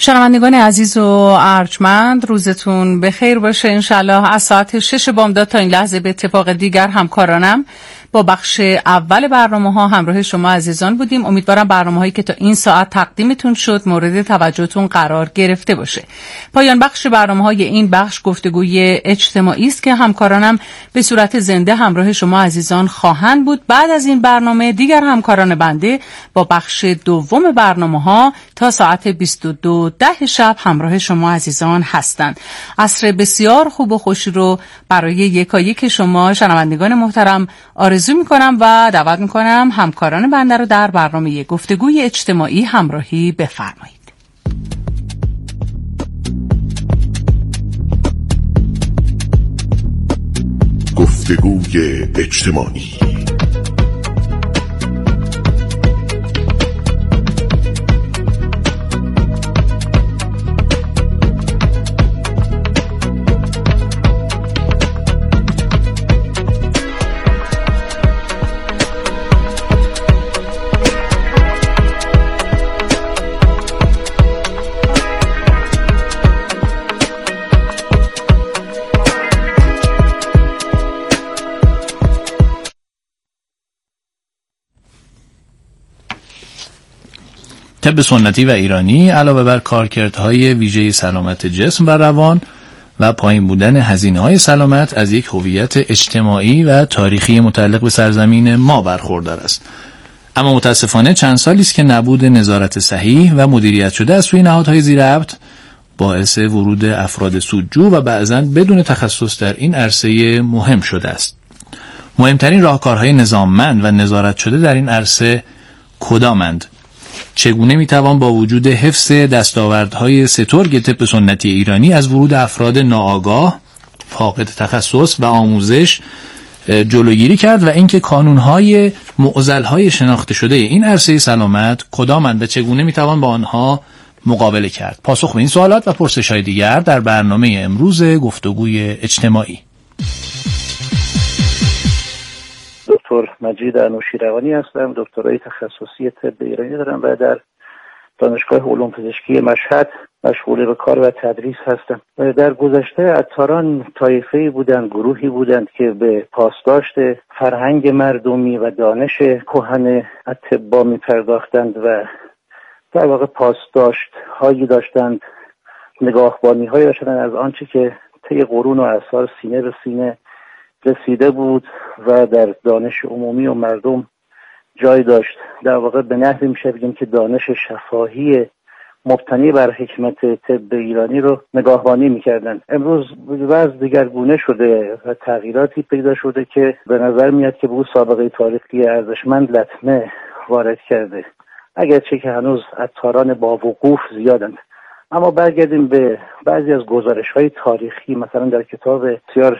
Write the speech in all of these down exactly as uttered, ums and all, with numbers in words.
شنوندگان عزیز و ارجمند، روزتون بخیر باشه. انشالله از ساعت شش بامداد تا این لحظه به اتفاق دیگر همکارانم با بخش اول برنامه ها همراه شما عزیزان بودیم. امیدوارم برنامه هایی که تا این ساعت تقدیمتون شد مورد توجهتون قرار گرفته باشه. پایان بخش برنامه های این بخش گفتگوی اجتماعی است که همکارانم به صورت زنده همراه شما عزیزان خواهند بود. بعد از این برنامه دیگر همکاران بنده با بخش دوم برنامه ها تا ساعت بیست و دو ده شب همراه شما عزیزان هستند. عصر بسیار خوب و خوشی رو برای یکایک شما شنوندگان محترم آرزو میکنم و دعوت میکنم همکاران بنده رو در برنامه گفتگوی اجتماعی همراهی بفرمایید. گفتگوی اجتماعی. طب سنتی و ایرانی علاوه بر کارکردهای ویژه سلامت جسم و روان و پایین بودن هزینه‌های سلامت از یک هویت اجتماعی و تاریخی متعلق به سرزمین ما برخوردار است. اما متاسفانه چند سالی است که نبود نظارت صحیح و مدیریت شده از سوی نهادهای زیرربط باعث ورود افراد سودجو و بعضاً بدون تخصص در این عرصه مهم شده است. مهمترین راهکارهای نظاممند و نظارت شده در این عرصه کدامند؟ چگونه میتوان با وجود حفظ دستاوردهای سترگ طب سنتی ایرانی از ورود افراد ناآگاه، فاقد تخصص و آموزش جلوگیری کرد و اینکه کانونهای معضلهای شناخته شده این عرصه سلامت کدامند و چگونه میتوان با آنها مقابله کرد؟ پاسخ به این سوالات و پرسش‌های دیگر در برنامه امروز گفتگوی اجتماعی. دکتر مجید انوشیروانی هستم. دکترای تخصصی طب ایرانی دارم و در دانشگاه علوم پزشکی مشهد مشغول به کار و تدریس هستم. در گذشته عطاران طایفه‌ای بودند، گروهی بودند که به پاسداشت فرهنگ مردمی و دانش کهن اطباء می‌پرداختند و در واقع پاسداشت هایی داشتند، نگاهبانی هایی داشتند از آنچه که طی قرون و اعصار سینه به سینه رسیده بود و در دانش عمومی و مردم جای داشت. در واقع به نحوی میشه بگیم که دانش شفاهی مبتنی بر حکمت طب ایرانی رو نگاهبانی میکردن. امروز وضع دیگرگونه شده و تغییراتی پیدا شده که به نظر میاد که به او سابقه تاریخی ارزشمند لطمه وارد کرده، اگرچه که هنوز عطاران با وقوف زیادند. اما برگردیم به بعضی از گزارش‌های تاریخی. مثلا در کتاب بسیار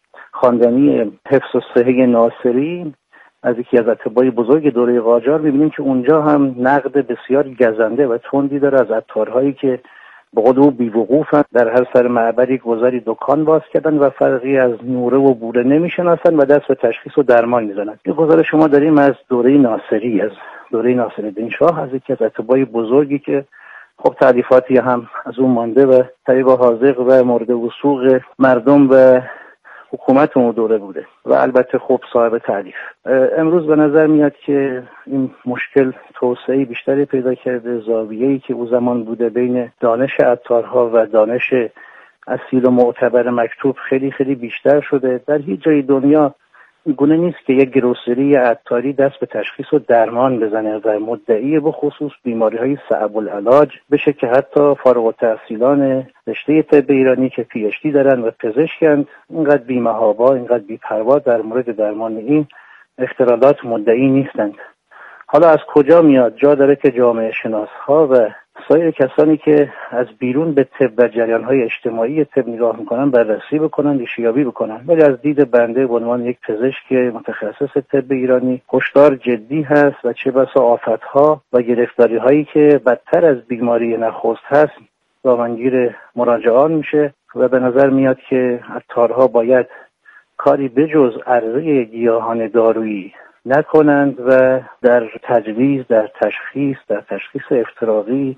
خواندنی حفظ الصحه ناصری از یکی از اطبای بزرگ دوره قاجار می‌بینیم که اونجا هم نقد بسیار گزنده و تندی داره از عطارهایی که به قول او بی‌وقوفن، در هر سر معبری گذاری دکان باز کردن و فرقی از نوره و بوره نمی‌شناسن و دست به تشخیص و درمان می‌زنن. این گزارش شما داریم از دوره ناصری، از دوره ناصرالدین شاه، از یکی از اطبای بزرگی که خب تعریفاتی هم از اون مانده و طریق حاذق و مورد وثوق مردم و حکومت اون دوره بوده و البته خب صاحب تعریف. امروز به نظر میاد که این مشکل توسعه بیشتری پیدا کرده. زاویه‌ای که او زمان بوده بین دانش عطارها و دانش اصیل و معتبر مکتوب خیلی خیلی بیشتر شده. در هیچ جای دنیا گونه نیست که یک گروسری عطاری دست به تشخیص و درمان بزنه و مدعی به خصوص بیماری‌های صعب العلاج بشه که حتی فارغ التحصیلان رشته طب ایرانی که پی اچ دی دارن و پزشکن اینقدر بی‌محابا، اینقدر بی‌پروا در مورد درمان این اختلالات مدعی نیستند. حالا از کجا میاد؟ جا داره که جامعه شناس‌ها و سایر کسانی که از بیرون به طب و جریان‌های اجتماعی طب نگاه می‌کنن بررسی بکنن، ریشه‌یابی بکنن. ولی از دید بنده به عنوان یک پزشک متخصص طب ایرانی هشدار جدی هست و چه بسا آفت‌ها و گرفتاری‌هایی که بدتر از بیماری نخست هست دامنگیر مراجعان میشه و به نظر میاد که عطارها باید کاری بجز عرضه گیاهان دارویی نکنند و در تجویز، در تشخیص، در تشخیص افتراقی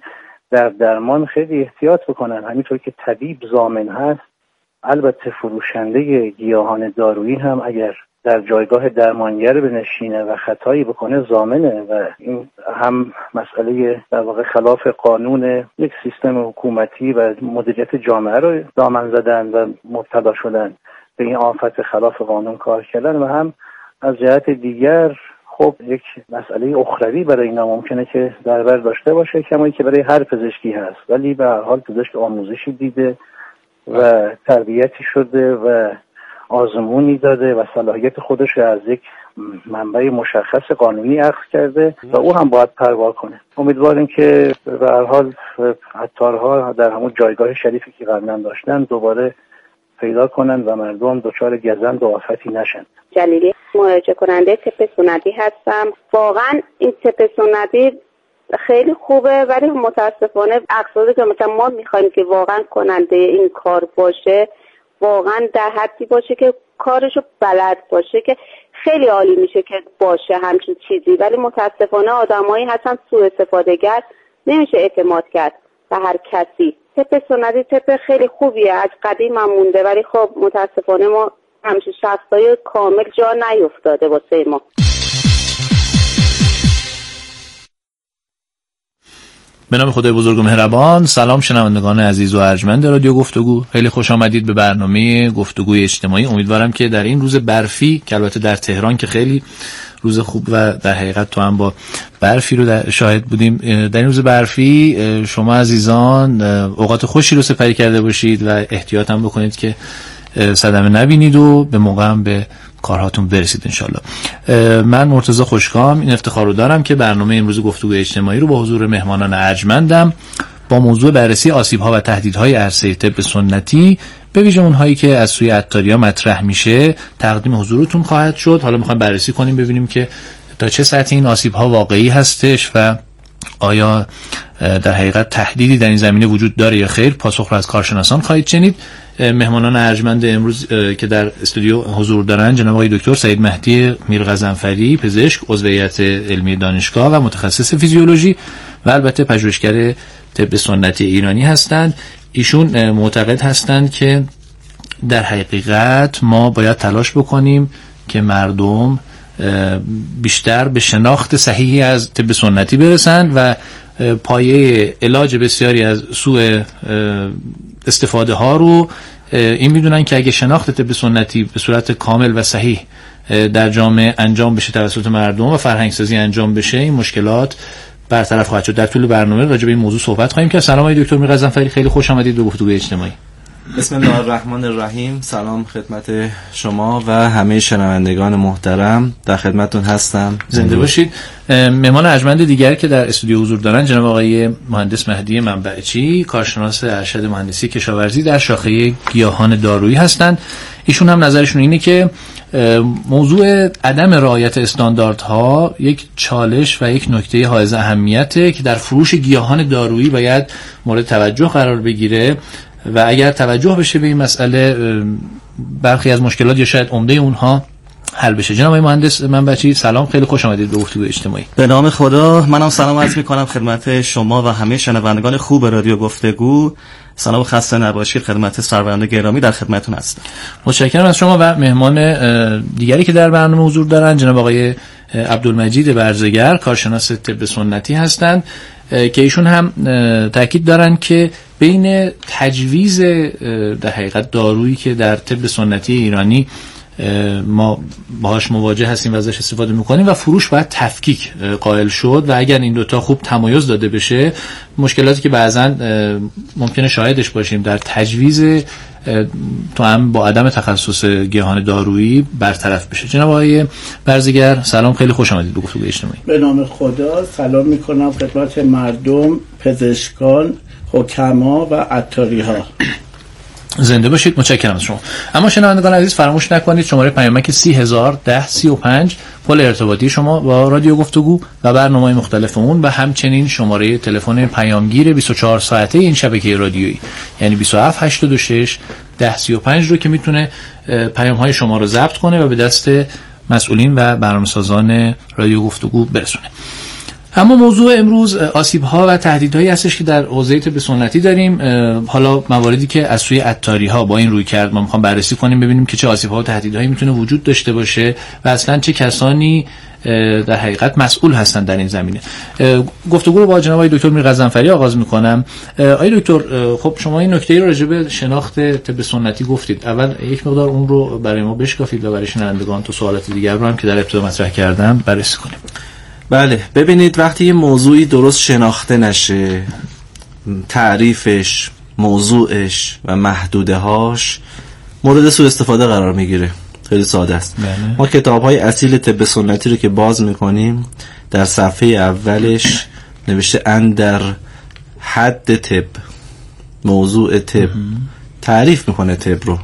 در درمان خیلی احتیاط بکنن. همینطور که طبیب ضامن هست، البته فروشنده گیاهان دارویی هم اگر در جایگاه درمانگر بنشینه و خطایی بکنه ضامنه و این هم مسئله در واقع خلاف قانون یک سیستم حکومتی و مدیریت جامعه رو دامن زدن و مبتلا شدن به این آفت خلاف قانون کار کردن و هم از جهت دیگر خب یک مسئله اخروی برای اینا ممکنه که در بر داشته باشه، کمایی که برای هر پزشکی هست، ولی به هر حال پزشک آموزشی دیده و تربیتی شده و آزمونی داده و صلاحیت خودش رو از یک منبع مشخص قانونی اخذ کرده و او هم باید پروا کنه. امیدواریم که به هر حال عطارها در همون جایگاه شریفی که قبلا داشتن دوباره پیدا کنن و مردم دچار گزند و آفتی نشن. جلیلی، مراجعه کننده طب سنتی هستم. واقعا این طب سنتی خیلی خوبه، ولی متاسفانه اقصادی که مثلا ما میخوایم که واقعا کننده این کار باشه واقعا در حدی باشه که کارشو بلد باشه که خیلی عالی میشه که باشه همچین چیزی، ولی متاسفانه آدمایی هستن سوء استفاده‌گر، نمیشه اعتماد کرد به هر کسی. طب سنتی طب خیلی خوبیه، از قدیم هم مونده، ولی خب متاسفانه ما همیشه شخصای کامل جا نیفتاده واسه ما. به نام خدای بزرگ و مهربان. سلام شنوندگان عزیز و ارجمند رادیو گفتگو، خیلی خوش آمدید به برنامه گفتگوی اجتماعی. امیدوارم که در این روز برفی که البته در تهران که خیلی روز خوب و در حقیقت تو هم با برفی رو در شاهد بودیم، در این روز برفی شما عزیزان اوقات خوشی رو سپری کرده باشید و احتیاط هم بکنید که صدمه نبینید و به موقع هم به کارهاتون برسید انشالله. من مرتضی خوشکام این افتخار رو دارم که برنامه امروز گفتگوی اجتماعی رو با حضور مهمانان ارجمندم با موضوع بررسی آسیب‌ها و تهدیدهای عرصه طب سنتی به ویژه اونهایی که از سوی عطاریا مطرح میشه تقدیم حضورتون خواهد شد. حالا میخوایم بررسی کنیم ببینیم که تا چه سطح این آسیب‌ها واقعی هستش و آیا در حقیقت تهدیدی در این زمینه وجود داره یا خیر. پاسخ رو از کارشناسان خواهید شنید. مهمانان ارجمند امروز که در استودیو حضور دارن جناب آقای دکتر سعید مهدی میرغضنفری، پزشک، عضو هیئت علمی دانشگاه و متخصص فیزیولوژی و البته پژوهشگر طب سنتی ایرانی هستند. ایشون معتقد هستند که در حقیقت ما باید تلاش بکنیم که مردم بیشتر به شناخت صحیحی از طب سنتی برسن و پایه علاج بسیاری از سوء استفاده ها رو این میدونن که اگه شناخت طب سنتی به صورت کامل و صحیح در جامعه انجام بشه توسط مردم و فرهنگ سازی انجام بشه این مشکلات برطرف خواهد شد. در طول برنامه راجع به این موضوع صحبت خواهیم کرد. سلام آقای دکتر میرغضنفری، خیلی خوش آمدید به گفتگوی اجتماعی. بسم الله الرحمن الرحیم. سلام خدمت شما و همه شنوندگان محترم، در خدمتتون هستم. زنده باشید. مهمان ارجمند دیگر که در استودیو حضور دارن جناب آقای مهندس مهدی منبعچی، کارشناس ارشد مهندسی کشاورزی در شاخه گیاهان دارویی هستند. ایشون هم نظرشون اینه که موضوع عدم رعایت استانداردها یک چالش و یک نکته حائز اهمیته که در فروش گیاهان دارویی باید مورد توجه قرار بگیره و اگر توجه بشه به این مسئله برخی از مشکلات یا شاید عمده اونها حل بشه. جناب آقای مهندس منبعچی سلام، خیلی خوش آمدید به گفتگوی اجتماعی. به نام خدا، منم سلام عرض می‌کنم خدمت شما و همه شنوندگان خوب رادیو گفتگو. سلام خسته نباشید خدمت سرورنده گرامی، در خدمتتون هستم. متشکرم از شما. و مهمان دیگری که در برنامه حضور دارن جناب آقای عبدالمجید برزگر، کارشناس طب سنتی هستند که ایشون هم تاکید دارن که بین تجویز در حقیقت دارویی که در طب سنتی ایرانی ما باهاش مواجه هستیم و ازش استفاده میکنیم و فروش باید تفکیک قائل شد و اگر این دوتا خوب تمایز داده بشه مشکلاتی که بعضا ممکنه شاهدش باشیم در تجویز تو هم با عدم تخصص گیاهان دارویی برطرف بشه. جناب آقای برزگر سلام، خیلی خوش آمدید به گفتگوی اجتماعی. به نام خدا سلام میکنم خدمت مردم، پزشکان، حکما و عطاری ها. زنده باشید. متشکرم از شما. اما شنوندگان عزیز فراموش نکنید شماره پیامک سی هزار ده سی و پنج پل ارتباطی شما با رادیو گفتگو و برنامه‌های مختلف اون و همچنین شماره تلفن پیامگیر بیست و چهار ساعته این شبکه رادیویی یعنی بیست و هفت هشتاد و شش ده سی و پنج رو که میتونه پیام‌های شما رو ضبط کنه و به دست مسئولین و برنامه‌سازان رادیو گفتگو برسونه. اما موضوع امروز آسیب‌ها و تهدیدهایی هستش که در حوزه طب سنتی داریم. حالا مواردی که از سوی عطاری‌ها با این روی کرد ما می‌خوام بررسی کنیم، ببینیم که چه آسیب‌ها و تهدیدهایی میتونه وجود داشته باشه و اصلاً چه کسانی در حقیقت مسئول هستند در این زمینه. گفتگو رو با جناب آقای دکتر میر غضنفری آغاز می‌کنم. آقای دکتر، خب شما این نکته رو راجع به شناخت طب سنتی گفتید. اول یک مقدار اون رو برای ما بشکافید و برای شنوندگان تو سوالات دیگر رو هم که در ابتدا مطرح کردم بررسی کنیم. بله، ببینید وقتی یه موضوعی درست شناخته نشه، تعریفش، موضوعش و محدوده هاش مورد سوء استفاده قرار میگیره. خیلی ساده است. بله. ما کتاب‌های اصیل طب سنتی رو که باز میکنیم در صفحه اولش نوشته اندر حد طب، موضوع طب، تعریف میکنه طب رو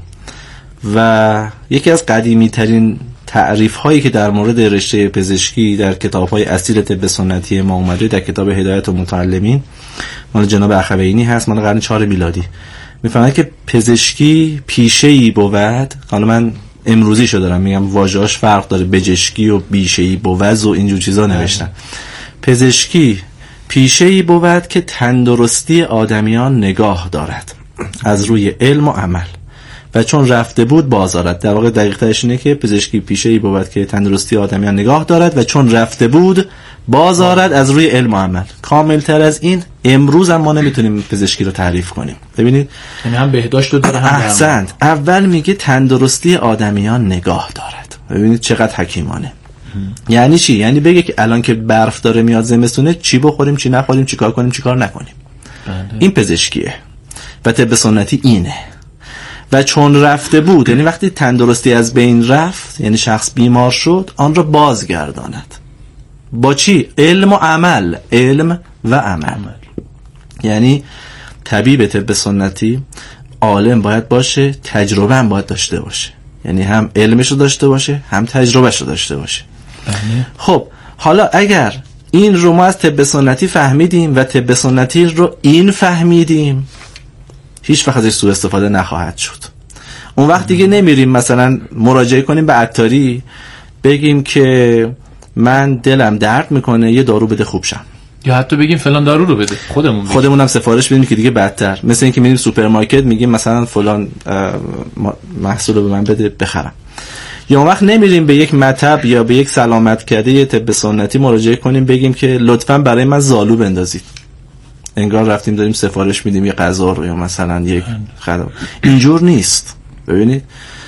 و یکی از قدیمی ترین تعریف هایی که در مورد رشته پزشکی در کتاب های اصیل طب سنتی ما اومده در کتاب هدایت المتعلمین مال جناب اخوینی هست، مال قرن چهار میلادی. میفهمن که پزشکی پیشه‌ای بود، حالا من امروزی شو دارم میگم واژه‌اش فرق داره، بجشکی و بیشه‌ای بود و اینجور چیزا نوشتن. پزشکی پیشه‌ای بود که تندرستی آدمیان نگاه دارد از روی علم و عمل و چون رفته بود بازارد. در واقع دقیق ترش اینه که پزشکی پیشه‌ای بود که تندرستی آدمیان نگاه دارد و چون رفته بود بازارد از روی علم و عمل. کامل تر از این امروز هم ما نمیتونیم پزشکی رو تعریف کنیم. ببینید یعنی هم بهداشت رو داره هم احسنت. اول میگه تندرستی آدمیان نگاه دارد. ببینید چقدر حکیمانه. یعنی چی؟ یعنی بگه که الان که برف داره میاد زمستونه چی بخوریم چی نخوریم چی کار کنیم چی کار نکنیم. بله. این پزشکیه و طب سنتی اینه. و چون رفته بود یعنی وقتی تندرستی از بین رفت، یعنی شخص بیمار شد، آن را بازگرداند. با چی؟ علم و عمل. علم و عمل. یعنی طبیب طب سنتی عالم باید باشه، تجربه هم باید داشته باشه. یعنی هم علمش رو داشته باشه هم تجربهش رو داشته باشه. خب حالا اگر این رو ما از طب سنتی فهمیدیم و طب سنتی رو این فهمیدیم، هیچ وقت ازش سوء استفاده نخواهد شد. اون وقت دیگه نمیریم مثلا مراجعه کنیم به عطاری بگیم که من دلم درد میکنه یه دارو بده خوب شم، یا حتی بگیم فلان دارو رو بده، خودمون بگیم. خودمون هم سفارش بدیم که دیگه بدتر. مثل اینکه میریم سوپرمارکت میگیم مثلا فلان محصول رو به من بده بخرم. یا اون وقت نمیریم به یک مطب یا به یک سلامتکده طب سنتی مراجعه کنیم بگیم که لطفاً برای من زالو بندازید. انگار رفتیم داریم سفارش میدیم یه غذا رو یا مثلا یک خدمات. اینجور نیست. ببینید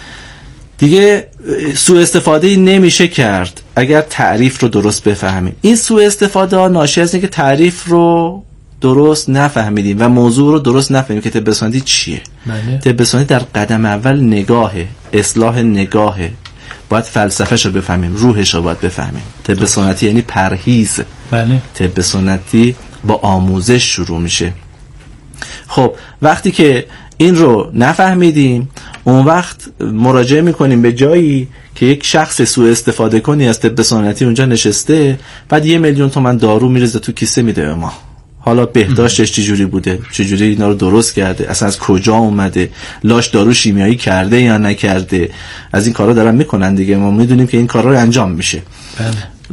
دیگه سوء استفاده نمیشه کرد اگر تعریف رو درست بفهمیم. این سوء استفاده ها ناشی از اینکه تعریف رو درست نفهمیدیم و موضوع رو درست نفهمیدیم که طب سنتی چیه. طب سنتی در قدم اول نگاهه، اصلاح نگاهه. باید فلسفه‌ش رو بفهمیم، روحش رو باید بفهمیم. طب سنتی یعنی پرهیز. بله. طب سنتی با آموزش شروع میشه. خب وقتی که این رو نفهمیدیم اون وقت مراجعه میکنیم به جایی که یک شخص سوء استفاده کنی از طب سنتی اونجا نشسته، بعد یه میلیون تومان دارو میرزه تو کیسه میده به ما. حالا بهداشتش چجوری بوده، چجوری اینا رو درست کرده، اصلا از کجا اومده، لاش دارو شیمیایی کرده یا نکرده، از این کارا دارن میکنن دیگه. ما میدونیم که این کارا رو انجام میشه. بله.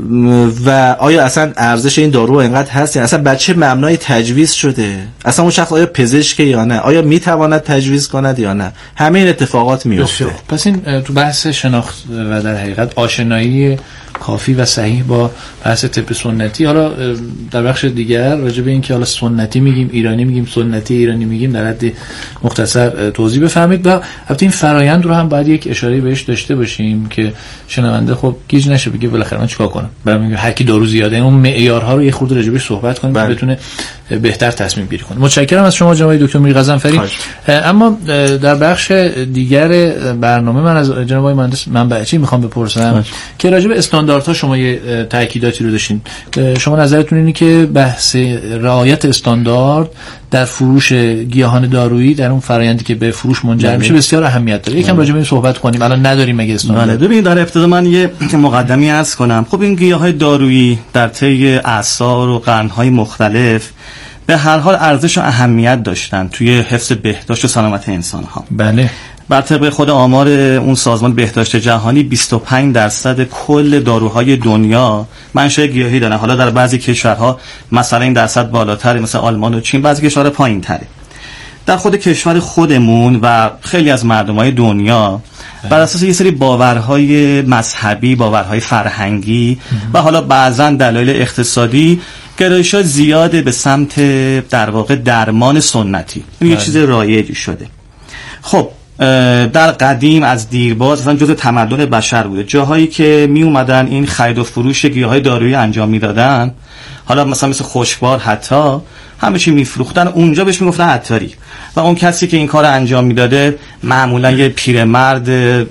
و آیا اصلا ارزش این دارو اینقدر هست؟ اصلا بچه مبنای تجویز شده؟ اصلا اون شخص آیا پزشکه یا نه؟ آیا میتواند تجویز کند یا نه؟ همه این اتفاقات میفته. پس این تو بحث شناخت و در حقیقت آشنایی کافی و صحیح با بحث طب سنتی. حالا در بخش دیگر راجع به این که حالا سنتی میگیم ایرانی میگیم سنتی ایرانی میگیم در حد مختصر توضیح بفهمید. و البته این فرایند رو هم باید یک اشاره بهش داشته باشیم که شنونده خب گیج نشه بگه بالاخره من چیکار کنم، برام هر کی دارو زیاده. اون معیارها رو یه خورده راجع بهش صحبت کنیم که بتونه بهتر تصمیم گیری کنه. متشکرم از شما جناب دکتر میر غضنفری. اما در بخش دیگر برنامه من از جناب آقای مهندس منبعچی میخوام بپرسم که راجع به استانداردها شما یه تاکیداتی رو داشتین. شما نظرتون اینه که بحث رعایت استاندارد در فروش گیاهان دارویی در اون فرآیندی که به فروش منجر میشه بسیار اهمیت داره. یکم راجع به این صحبت کنیم. الان نداریم مگه استاندارد؟ بله، ببینید در ابتدا من یه مقدمی عرض کنم. خب این گیاهای دارویی در طی اعصار و قرن‌های مختلف به هر حال ارزش و اهمیت داشتن توی حفظ بهداشت و سلامت انسان‌ها. بله. بر طبق خود آمار اون سازمان بهداشت جهانی بیست و پنج درصد کل داروهای دنیا منشأ گیاهی دارن. حالا در بعضی کشورها مثلا این درصد بالاتره، مثل آلمان و چین، بعضی کشورها پایین‌تره. در خود کشور خودمون و خیلی از مردم‌های دنیا بر اساس یه سری باورهای مذهبی، باورهای فرهنگی و حالا بعضاً دلایل اقتصادی، گرایش‌ها زیاده به سمت در واقع درمان سنتی. این یه چیز رایجی شده. خب در قدیم از دیرباز مثلا جزء تمدن بشر بوده، جاهایی که می اومدن این خرید و فروش گیاهای دارویی انجام میدادن، حالا مثلا مثل خشکبار حتی همه چی میفروختن، اونجا بهش میگفتن عطاری و اون کسی که این کار انجام میداده معمولا یه پیرمرد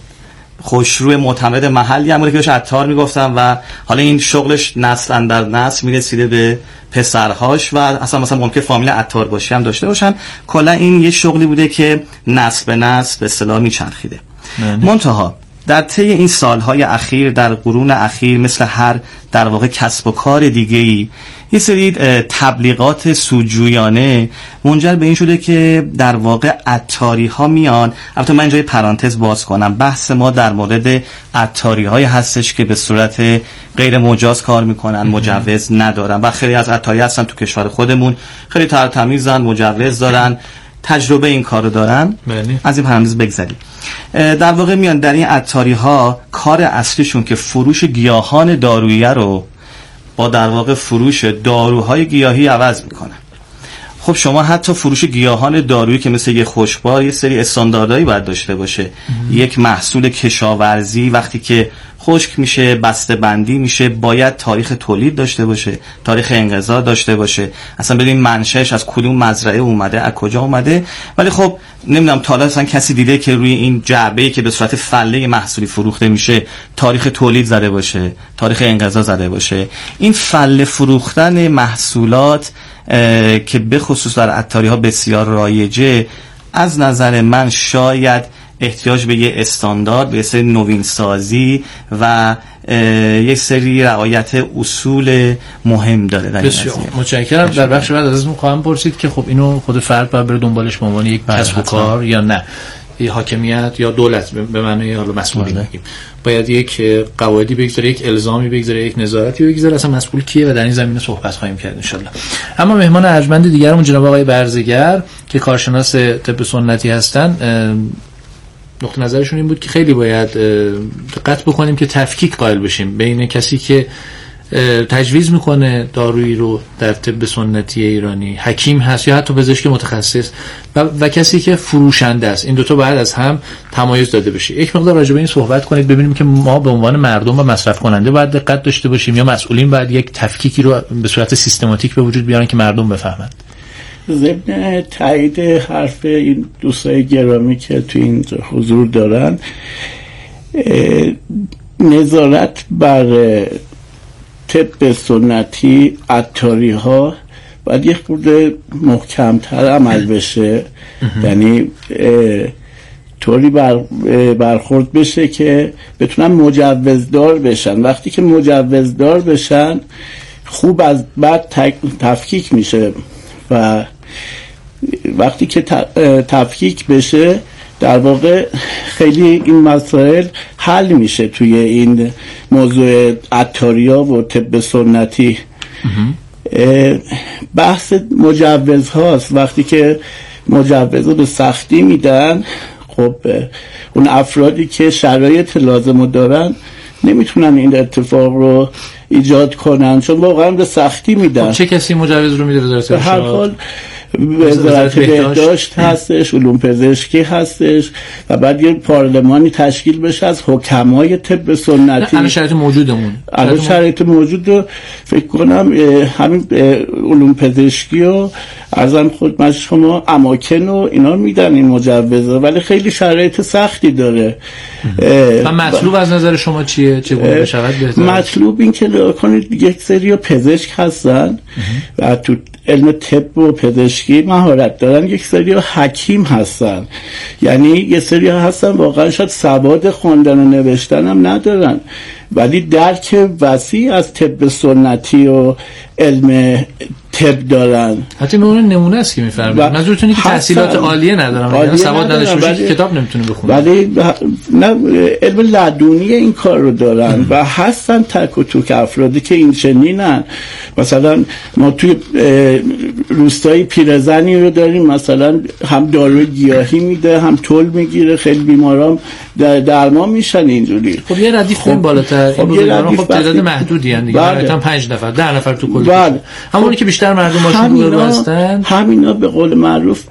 خوشروی معتمد محلی همونه که بهش عطار میگفتن و حالا این شغلش نسل اندر نسل میرسیده به پسرهاش و اصلا مثلا ممکن فامیل عطار باشی هم داشته باشن. کلا این یه شغلی بوده که نسل به نسل به اصطلاح میچرخیده. منتها در طی این سالهای اخیر، در قرون اخیر، مثل هر در واقع کسب و کار دیگه‌ای، یه سری تبلیغات سودجویانه منجر به این شده که در واقع عطاری ها میان. البته من اینجا یه پرانتز باز کنم، بحث ما در مورد عطاری های هستش که به صورت غیر مجاز کار میکنن، مجوز ندارن و خیلی از عطاری هستن تو کشور خودمون خیلی ترتمیزن، مجوز دارن، تجربه این کارو دارن. بله. از این پرانتز بگذریم. در واقع میان در این عطاری ها کار اصلیشون که فروش گیاهان دارویی رو با در واقع فروش داروهای گیاهی عوض میکنن. خب شما حتی فروش گیاهان دارویی که مثل یه خشکبار یه سری استانداردهایی باید داشته باشه. ام. یک محصول کشاورزی وقتی که خشک میشه، بسته بندی میشه، باید تاریخ تولید داشته باشه، تاریخ انقضا داشته باشه، اصلا بدین منشأش از کدوم مزرعه اومده، از کجا اومده. ولی خب نمیدونم تا حالا اصلا کسی دیده که روی این جعبه‌ای که به صورت فله محصولی فروخته میشه تاریخ تولید زده باشه، تاریخ انقضا زده باشه؟ این فله فروختن محصولات که به خصوص در عطاری ها بسیار رایجه، از نظر من شاید احتیاج به یه استاندارد، به یه سری نوین سازی و یک سری رعایت اصول مهم داره. بسیار متشکرم. در بخش بعد ازتون خواهم پرسید که خب اینو خود فرد باید بره دنبالش به عنوان یک کسب و کار یا نه، حاکمیت یا دولت به معنی حالا مسئولی میگیم باید یک قواعدی بگذاره، یک الزامی بگذاره، یک نظارتی بگذاره. اصلا مسئول کیه و در این زمینه صحبت خواهیم کرد ان شاءالله. اما مهمان ارجمند دیگرمون جناب آقای برزگر که کارشناس طب سنتی هستن، نقطه نظرشون این بود که خیلی باید دقت بکنیم که تفکیک قائل بشیم بین کسی که تجویز میکنه دارویی رو در طب سنتی ایرانی، حکیم هست یا حتی پزشک متخصص، و, و کسی که فروشنده است. این دوتا باید از هم تمایز داده بشه. یک مقدار راجع به این صحبت کنید ببینیم که ما به عنوان مردم و مصرف کننده باید دقت داشته باشیم یا مسئولین باید یک تفکیکی رو به صورت سیستماتیک به وجود بیارن که مردم بفهمند. ضمن تایید حرف این دوستای گرامی که تو این حضور دارن، نظارت بر طب سنتی، عطاری ها باید یک خورده محکم‌تر عمل بشه. یعنی طوری بر برخورد بشه که بتونن مجوزدار بشن. وقتی که مجوزدار بشن خوب از بعد تفکیک میشه و وقتی که تفکیک بشه در واقع خیلی این مسائل حل میشه توی این موضوع عطاریا و طب سنتی. بحث مجوز هاست. وقتی که مجوز رو به سختی میدن، خب اون افرادی که شرایط لازم دارن نمیتونن این اتفاق رو ایجاد کنن چون واقعا به سختی میدن. خب چه کسی مجوز رو میده؟ وزارت به هر حال وزارت بهداشت هستش، علوم پزشکی هستش و بعد یه پارلمانی تشکیل بشه از حکمای طب سنتی. الان شرایط موجودمون الان شرایط موجود رو فکر کنم همین علوم پزشکی و عرضم خدمت شما اماکن و اینا میدن این مجوزه، ولی خیلی شرایط سختی داره. و مطلوب از نظر شما چیه؟ چگونه بشود بهتر؟ مطلوب این که کنید یک سری پزشک هستن و تو علم طب و پزشکی مهارت دارن، یک سری حکیم هستن، یعنی یک سری هستن واقعا شاید سواد خواندن و نوشتن هم ندارن ولی درک وسیع از طب سنتی و علم طب دارن. حتی به اون نمونه است که میفرمایید. منظورتونه که تحصیلات عالیه ندارن، یعنی سواد نداشته باشه کتاب نمیتونه بخونه. ولی نه علم لدنی این کار رو دارن و هستن تک و توک افرادی که این چنینن. مثلا ما توی روستای پیرزنی رو داریم، مثلا هم داروی گیاهی میده هم طول میگیره، خیلی بیماران در درمان میشن اینجوری. خب یه ردیف خب بالاتر خب این بیماران خب تعداد محدودی ان دیگه، مثلا پنج نفر ده نفر تو کل بله. همونی که بیشتر مردم باشون رو هستن، همینا به قول معروف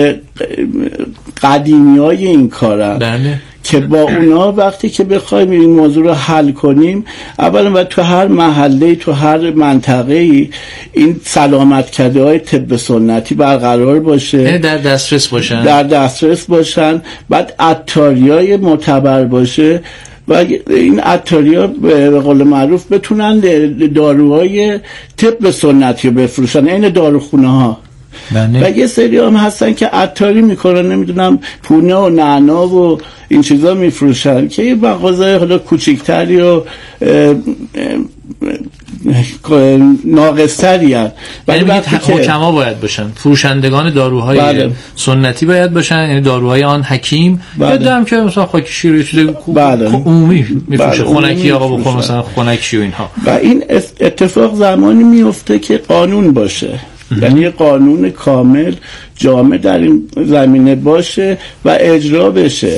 قدیمیای این کارن. بله. که با اونا وقتی که بخوایم این موضوع رو حل کنیم، اولا باید تو هر محله، تو هر منطقه این سلامت کده های طب سنتی برقرار باشه، در دسترس باشن در دسترس باشن بعد عطاریای معتبر باشه و این عطاریا به قول معروف بتونن داروهای طب سنتی رو بفروشن، این داروخونه ها. بله. و یه سری هم هستن که عطاری میکنن، نمیدونم پونه و نعنا و این چیزا میفروشن که یه مغازه حالا کوچیکتری و ناقصتری هست. یعنی حکما باید باشن، فروشندگان داروهای بله. سنتی باید باشن، یعنی داروهای آن حکیم. بله. یادم که مثلا خاکشی رو چیز بله. عمومی میفروشه، بله. خنکی آقا بخور مثلا خنکشی و اینها. و این اتفاق زمانی میفته که قانون باشه، یعنی قانون کامل جامع در این زمینه باشه و اجرا بشه.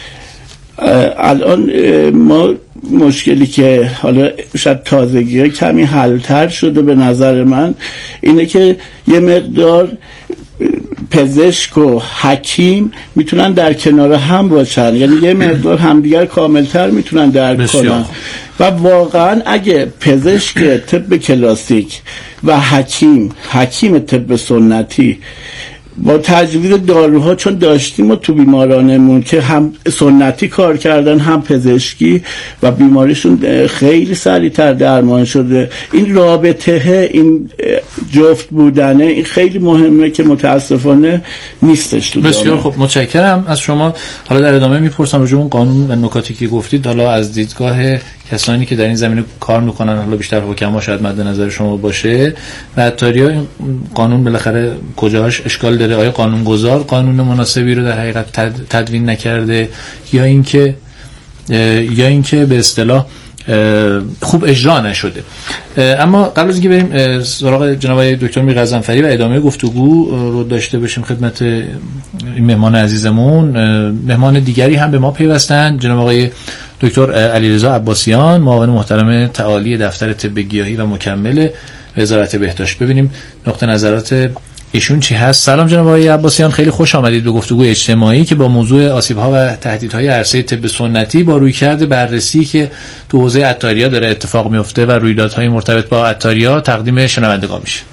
الان ما مشکلی که حالا شاید تازگی ها کمی حل‌تر شده به نظر من اینه که یه مقدار پزشک و حکیم میتونن در کنار هم باشن، یعنی یه مقدار همدیگر کاملتر میتونن درک کنن. و واقعا اگه پزشک طب کلاسیک و حکیم حکیم طب سنتی با تجویز داروها، چون داشتیم و تو بیمارانمون که هم سنتی کار کردن هم پزشکی و بیماریشون خیلی سریعتر درمان شده، این رابطه، این جفت بودنه، این خیلی مهمه که متاسفانه نیستش تو بسیار جامعه. خب متشکرم از شما. حالا در ادامه میپرسم راجع به اون قانون و نکاتی که گفتید، حالا از دیدگاه کسانی که در این زمینه کار میکنن، حالا بیشتر حکما شاید مد نظر شما باشه، و عطاریا این قانون بالاخره کجاش اشکال داره؟ آیا قانونگذار قانون مناسبی رو در حقیقت تد، تدوین نکرده، یا اینکه یا اینکه به اصطلاح خوب اجرا نشده؟ اما قبل از اینکه بریم سراغ جناب دکتر میر غضنفری و ادامه گفتگو رو داشته باشیم خدمت این مهمان عزیزمون، مهمان دیگری هم به ما پیوستن، جناب آقای دکتر علیرضا عباسیان، معاون محترم تعالی دفتر طب گیاهی و مکمل وزارت بهداشت. ببینیم نقطه نظرات ایشون چی هست. سلام جناب آقای عباسیان، خیلی خوش آمدید به گفتگوی اجتماعی که با موضوع آسیب‌ها و تهدیدهای عرصه طب سنتی با رویکرد بررسی که تو حوزه عطاریا داره اتفاق میفته و رویدادهای مرتبط با عطاریا تقدیم شنوندگان میشه.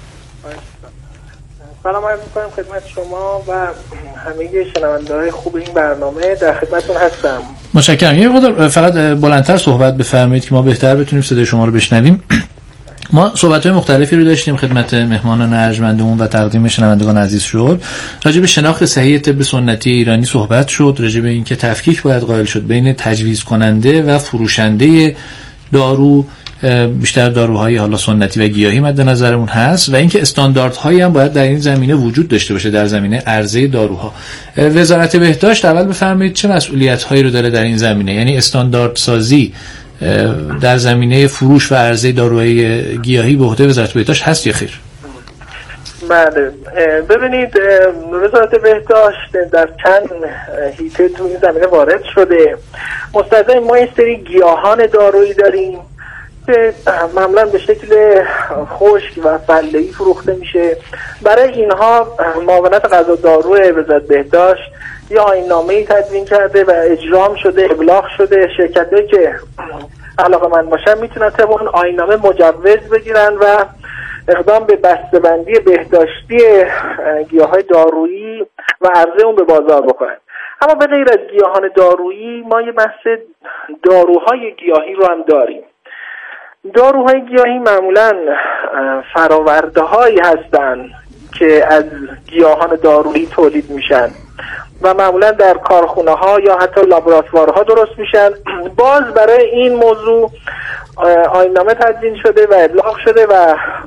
سلام عرض می‌کنم خدمت شما و همه شنونده‌های خوب این برنامه، در خدمتتون هستم. متشکرم. یه مقدار فقط بلندتر صحبت بفرمایید که ما بهتر بتونیم صدای شما رو بشنویم. ما صحبت‌های مختلفی رو داشتیم خدمت مهمانان ارجمندمون و تقدیم شنوندگان عزیز شد. راجع به شناخت صحیح طب سنتی ایرانی صحبت شد، راجع به اینکه تفکیک باید قائل شد بین تجویز کننده و فروشنده دارو، بیشتر داروهای حالا سنتی و گیاهی مد نظرمون هست، و اینکه استانداردهایی هم باید در این زمینه وجود داشته باشه در زمینه عرضه داروها. وزارت بهداشت اول بفرمایید چه مسئولیت‌هایی رو داره در این زمینه، یعنی استاندارد سازی در زمینه فروش و عرضه داروهای گیاهی به عهده وزارت بهداشت هست یا خیر؟ بله، ببینید وزارت بهداشت در چند حیطه تو این زمینه وارد شده. مستلزم ما این سری گیاهان دارویی داریم که معمولا به شکل خشک و فله‌ای فروخته میشه. برای اینها معاونت غذا دارو وزارت بهداشت یا آیین‌نامه‌ای تدوین کرده و اجرام شده، ابلاغ شده. شرکت‌هایی که علاقه‌مند باشن میتونن طبق اون آیین‌نامه مجوز بگیرن و اقدام به بسته‌بندی بهداشتی گیاهان دارویی و عرضه اون به بازار بکنن. اما به غیر از گیاهان دارویی ما یه بحث داروهای گیاهی رو هم داریم. داروهای گیاهی معمولاً فرآورده‌هایی هستن که از گیاهان دارویی تولید میشن و معمولا در کارخونه ها یا حتی لابراتوارها درست میشن. باز برای این موضوع آیین‌نامه تدوین شده و ابلاغ شده و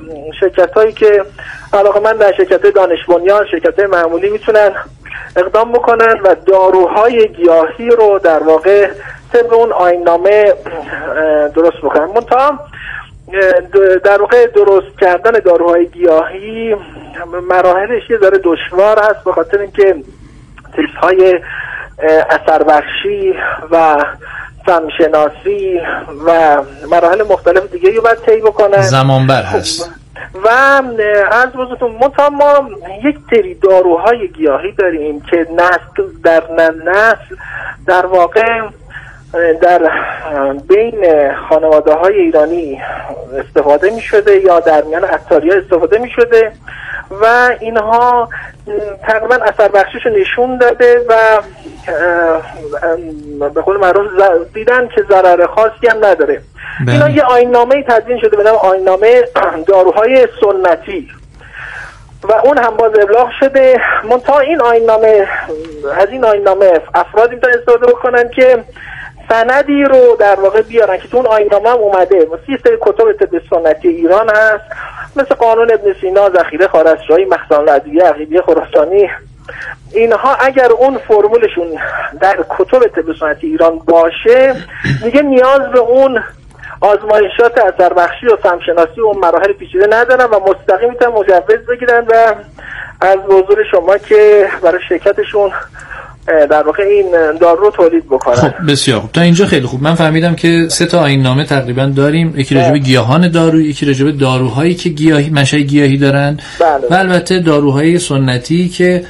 شرکت هایی که علاقه من در شرکت های دانش بنیان، شرکت های معمولی میتونن اقدام بکنن و داروهای گیاهی رو در واقع طبق اون آیین‌نامه درست بکنن. منتها در واقع درست کردن داروهای گیاهی مراحلش یه ذره دشوار هست، به خاطر اینکه تست‌های اثر بخشی و سمشناسی و مراحل مختلف دیگه رو باید طی بکنن، زمان بر هست. و از بزرگتون منتها ما یک سری داروهای گیاهی داریم که نسل در نسل در واقع در بین خانواده های ایرانی استفاده می شده یا در میان عطاری ها استفاده می شده و اینها تقریبا اثر بخشیشو نشون داده و به قول معروف دیدن که ضرر خاصی هم نداره. اینا یه آیین‌نامه تدوین شده به نام آیین‌نامه داروهای سنتی و اون هم باز ابلاغ شده. منتها این آیین‌نامه، از این آیین‌نامه افرادی میتونن استفاده بکنن که سندی رو در واقع بیارن که تو اون آیین‌نامه هم اومده. مثل سری کتب طب سنتی ایران هست، مثل قانون ابن سینا، ذخیره خوارزمشاهی، مخزن الادویه، عقیده خراسانی. اینها اگر اون فرمولشون در کتب طب سنتی ایران باشه دیگه نیاز به اون آزمایشات اثر بخشی و سمشناسی و مراحل پیچیده ندارن و مستقیم میتونن مجوز بگیرن و از حضور شما که برای شرکتشون در واقع این دارو رو تولید بکنن. خب بسیار خوب، تا اینجا خیلی خوب. من فهمیدم که سه تا آیین‌نامه تقریبا داریم، یکی راجع به گیاهان دارویی، یکی راجع به داروهایی که گیاهی منشأ گیاهی دارن، بله. و البته داروهای سنتی که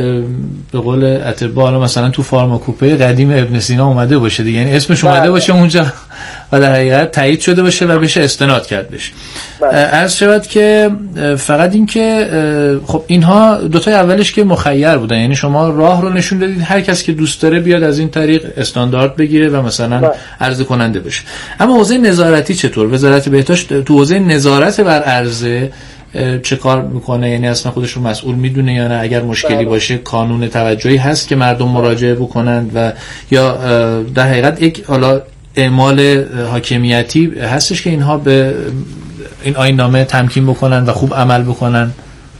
به قول اطباء مثلا تو فارماکوپه قدیم ابن سینا اومده باشه دیگه، یعنی اسمش اومده بله. باشه اونجا و در حقیقت تایید شده باشه و بشه استناد کرد بشه. بله. عرض شود که فقط این که خب اینها دوتای اولش که مخیر بودن، یعنی شما راه رو نشون دادید هر کس که دوست داره بیاد از این طریق استاندارد بگیره و مثلا بله. عرضه کننده بشه. اما حوزه نظارتی چطور؟ وزارت بهداشت تو حوزه نظارت بر عرضه چه کار میکنه؟ یعنی اصلا خودش رو مسئول میدونه یا نه؟ اگر مشکلی بله. باشه کانون توجهی هست که مردم مراجعه بکنند و یا در حقیقت یک حالا اعمال حاکمیتی هستش که اینها به این آیین‌نامه تمکین بکنن و خوب عمل بکنن؟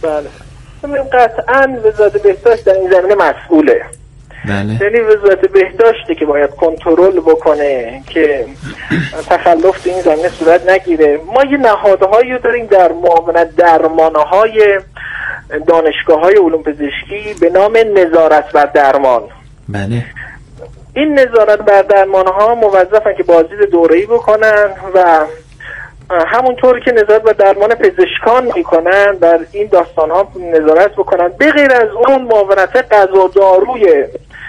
بله قطعا وزارت بهداشت در این زمینه مسئوله. بله. یعنی وزارت بهداشتی که باید کنترل بکنه که تخلف تو این زمینه صورت نگیره. ما یه نهادهایی داریم در معاونت درمانهای دانشگاه‌های علوم پزشکی به نام نظارت بر درمان. بله. این نظارت بر درمانها موظفن که بازدید دوره‌ای بکنن و همونطور که نظارت بر درمان پزشکان میکنن بر این داستانها نظارت بکنن. به غیر از اون معاونت غذا داروی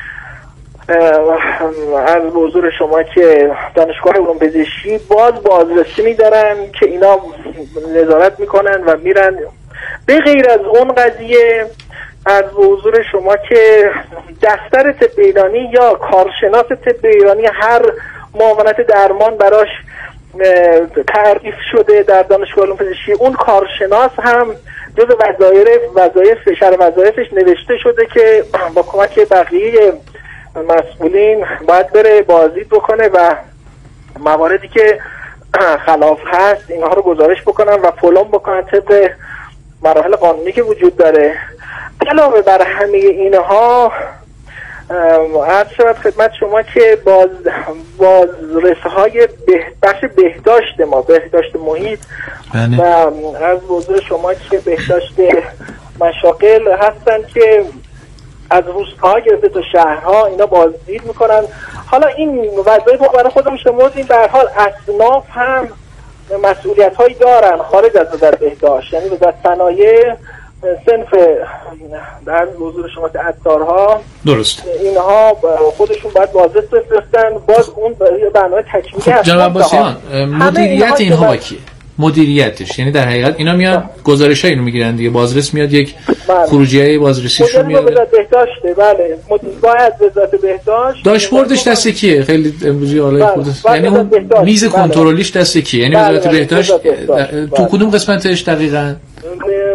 از حضور شما که دانشگاه علوم پزشکی باز بازرسی میدارن که اینا نظارت میکنن و میرن. به غیر از اون قضیه از حضور شما که دفتر طب ایرانی یا کارشناس طب ایرانی هر معاونت درمان براش تعریف شده در دانشگاه علوم پزشکی، اون کارشناس هم جز وظایف وظایف شر وظایفش نوشته شده که با کمک بقیه مسئولین باید بره بازدید بکنه و مواردی که خلاف هست اینها رو گزارش بکنن و فلان بکنن طبق مراحل قانونی که وجود داره. علاوه بر همه اینها عرض شود خدمت شما که باز بازرس‌های به بخش بهداشت ما، بهداشت محیط بله. و از حضور شما که بهداشت مشاغل هستن که از روستاها گرفته تا شهرها اینا بازدید میکنن. حالا این وظایف برای خودمون شمردیم، به هر حال اصناف هم مسئولیت هایی دارن خارج از وزارت بهداشت، یعنی وزارت صنایع صنف در حضور شما عطارها درست اینها خودشون باید بازرس بفرستن، باز اون برنامه تکمیلی هست. جناب عباسیان مدیریت اینها با کیه؟ مدیریتش یعنی در حقیقت اینا میاد گزارش های اینو میگیرن دیگه، بازرس میاد یک بله. خروجی بازرسیشون میاد وزارت بهداشته. بله باید وزارت بهداشت داشبوردش دست کیه؟ خیلی امروزی حالای خود یعنی اون میز کنترلیش دست کیه؟ یعنی وزارت بهداشت تو کدوم قسمتش دقیقاً؟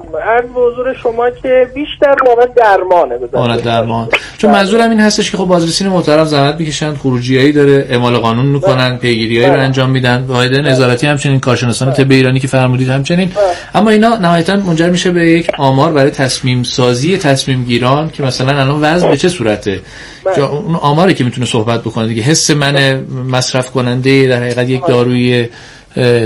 عرض به حضور شما که بیشتر معامل درمانه بزنید درمان، چون منظورم این هستش که خب بازرسین محترم زحمت میکشن، خروجیایی داره، اعمال قانون میکنن، پیگیریایی رو انجام میدن، واحد نظارتی همچنین، کارشناسان طب ایرانی که فرمودید همچنین، اما اینا نهایتا منجر میشه به یک آمار برای تصمیم سازی تصمیم گیران که مثلا الان وضع به چه صورته، اون آماری که میتونه صحبت بکنه دیگه. حس من مصرف کننده در حقیقت یک داروی